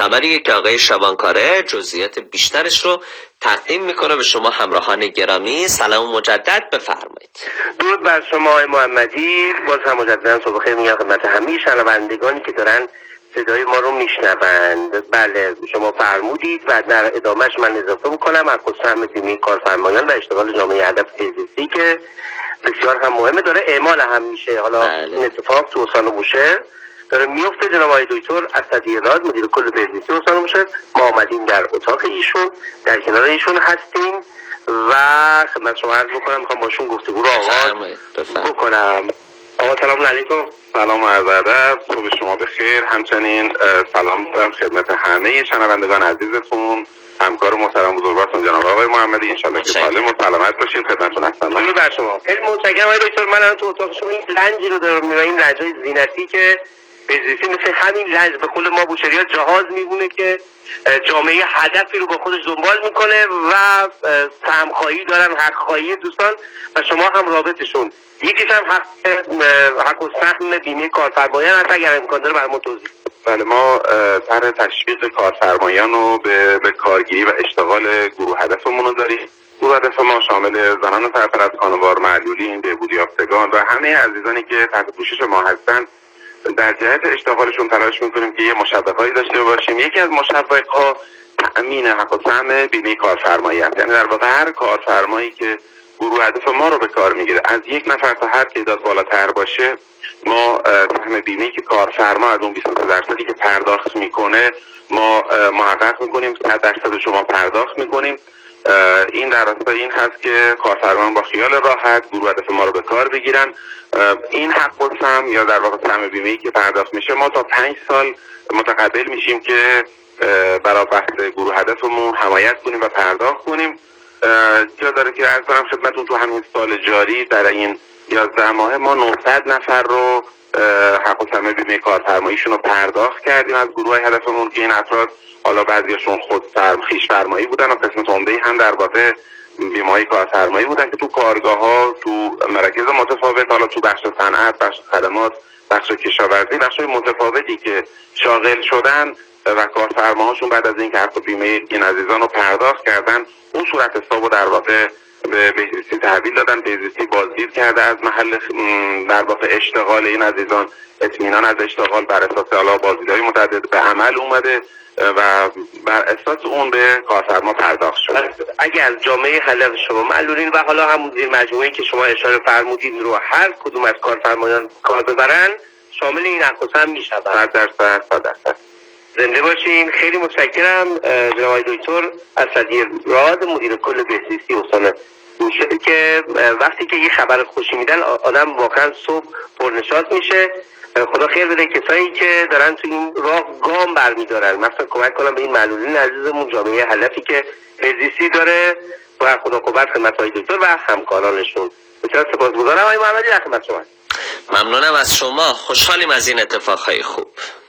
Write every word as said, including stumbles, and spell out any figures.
خبریه که آقای شبانکاره جزئیات بیشترش رو تقدیم میکنه به شما همراهان گرامی. سلام مجدد، بفرمایید. درود بر شما آقای محمدی. باز هم مجددا صبح بخیر میگم خدمت همه شنوندگانی که دارن صدای ما رو میشنوند. بله شما فرمودید و در ادامهش من اضافه میکنم از سهم بیمه کارفرمایان و اشتغال جامعه هدف تیزیستی که بسیار هم مهمه، داره اعمال هم میشه. حالا بله. این اتفاق تو استان بوشهر داره میفته. جناب آقای دکتر اسدی راد مدیر کل بهزیستی استان بوشهر، ما آمدیم در اتاق ایشون، در کنار ایشون هستیم و خدمت شما عرض بکنم میخوام باشون گفتگو رو آغاز بکنم. آقا سلام علیکم. سلام و عرض ادب، صبح شما بخیر. همچنین سلام دارم خدمت همه شنوندگان عزیزتون، همکار محترم بزرگوارتون جناب آقای محمدی. انشالله که سالم و سلامت باشین. خدمتتون هستم. درود بر شما. خیلی متشکرم آقای دکتر. من الان تو اتاق شما این لنجی رو دارم میبینم، این لنج‌های زینتی که بهزیستی مثل همین لنج به قول ما بوشهری‌ها جهاز میمونه که جامعه هدفی رو با خودش دنبال میکنه و سهم‌خواهی دارن، حق‌خواهی دوستان و شما هم رابطشون. یکیش هم حق حق و سهم بیمه کارفرمایان هست، اگر امکان داره برامون توضیح. بله، ما طرح تشویق کارفرمایان رو به, به کارگیری و اشتغال گروه هدفمون رو داریم. گروه هدف ما شامل زنان سرپرست، خانوار معلولین، بهبودی یافتگان و همه عزیزانی که تحت پوشش ما هستند در جهت اشتغالشون تلاش میکنیم که یه مشوقهایی داشته باشیم. یکی از مشوقها تأمین حق و سهم بیمه کارفرمایی است. یعنی در واقع هر کارفرمایی که گروه هدف ما رو به کار میگیره، از یک نفر تا هر تعداد بالاتر باشه، ما سهم بیمه‌ای که کارفرما از اون بیست و سه درصدی که پرداخت میکنه ما محقق میکنیم، صد درصد شما پرداخت میکنیم. این در راستای این هست که کارفرمان با خیال راحت گروه هدف ما رو به کار بگیرن. این حق و سهم یا در واقع سهم بیمه‌ای که پرداخت میشه ما تا پنج سال متقبل میشیم که برای بحث گروه هدفمون حمایت کنیم و پرداخت کنیم. جا داره که عرض کنم خدمتتون تو همین سال جاری در این یازده ماه ما نهصد نفر رو حق و سهم بیمه کارفرماییشون رو پرداخت کردیم از گروه هدفمون که این افراد حالا بعضیاشون خود فرم خویش فرمایی بودن و قسمت عمده هم در واقع بیمه‌های کارفرمایی بودن که تو کارگاه‌ها، تو مراکز متفاوت، حالا تو بخش صنعت، بخش خدمات، بخش کشاورزی، بخش‌های متفاوتی که شاغل شدن و کارفرماهاشون بعد از اینکه حق بیمه این عزیزان رو پرداخت کردن اون صورت حساب رو در واقع به بهزیستی تحویل دادن. بهزیستی بازدید کرده از محل در واقع اشتغال این عزیزان، اطمینان از اشتغال بر اساس حالا بازدیدهای متعدد به عمل اومده و بر اساس اون به کارفرما پرداخت شده. اگر از جامعه هدف شما معلولین و حالا همون زیر مجموعه‌ای که شما اشاره فرمودید رو هر کدوم از کارفرمایان کار ببرن شامل این حق و سهم میشن. صد درصد صد درصد. زنده باشین. خیلی متشکرم جناب آقای دکتر اسدی راد مدیر کل بهزیستی استان بوشهر که وقتی که یه خبر خوشی میدن آدم واقعا صبح پرنشاط میشه. خدا خیر بده کسایی که دارن تو این راه گام برمیدارن، مثلا کمک کنم به این معلولین عزیزمون، جامعه هدفی که بهزیستی داره و خدا قوت خدمت آقای دکتر و همکارانشون. بسیار سپاسگزارم آقای محمدی. خدمت شما. ممنونم از شما، خوشحالیم از این اتفاقهای خوب.